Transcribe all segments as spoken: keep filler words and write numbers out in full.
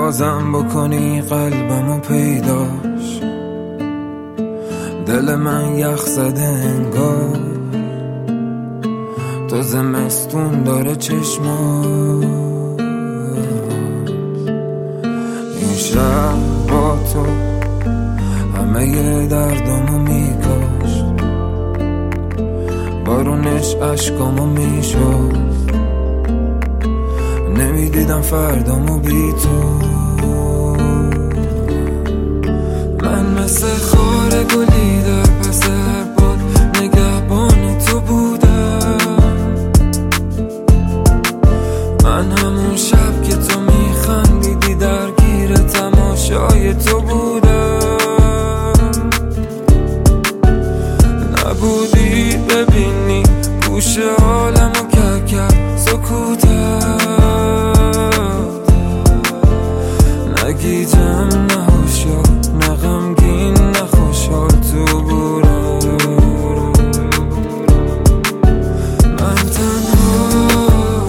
بازم بکنی قلبمو پیداش. دل من یخ زده انگار تو زمستون داره چشمات. این شهر با تو همه ی دردامو میکاشت، بارونش عشقامو میشد، نمیدیدم فردامو بی تو. من مثل خار گلی در پس هر باد نگهبان تو بودم. من همون شب که تو میخندیدی درگیر تماشای تو بودم. نبودی ببینی گوش عالمو که کرد سکوتت، نگیجم نه هوشیار نه غمگین نه خوشحال تو بودم. من تنها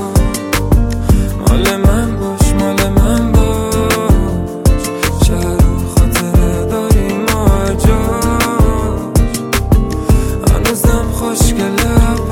مال من باش مال من باش، شهر و خاطره داریم ما هر جاش، هنوزم خوشگله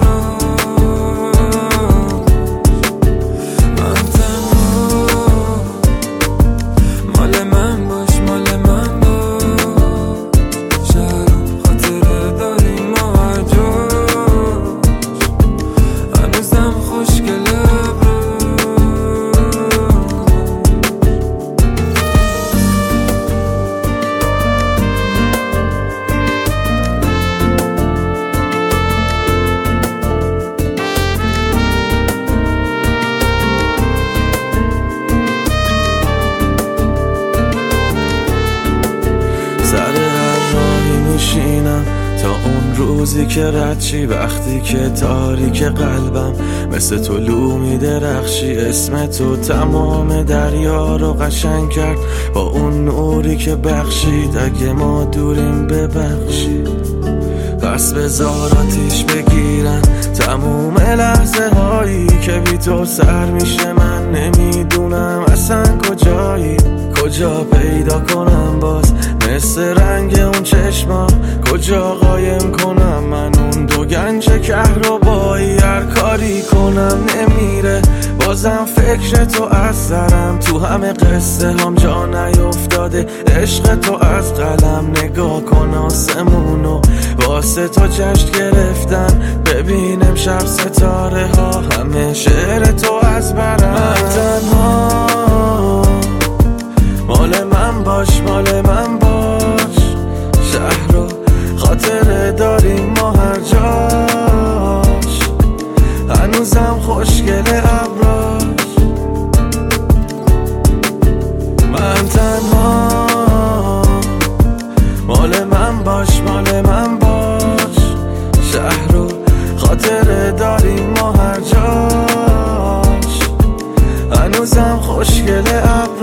سر هر راهی میشینم تا اون روزی که رد چی، وقتی که تاریک قلبم مثل طلوع میدرخشی. اسم تو تمام دریا رو قشنگ کرد با اون نوری که بخشید. اگه ما دوریم ببخشید، پس بذار آتیش بگیرن تموم لحظه هایی که بی تو سر میشه. من نمیدونم اصلا کجایی، کجا پیدا کنم باز مثل رنگ اون چشما، کجا قایم کنم من اون دو گنج کهربایی. هر کاری کنم نمیره، بازم فکر تو از سرم، تو همه قصه هم جا نیفتاده عشق تو از قلم. نگاه کن آسمونو واسه تو جشن گرفتن، ببین امشب ستاره ها همه شعر تو از برم. من تنها مال من باش مال من باش، شهر رو خاطره داریم ما هر جاش، هنوزم خوشگله ابراش. من تنها مال من باش مال من باش، شهر رو خاطره داریم ما هر جاش، هنوزم خوشگله ابراش.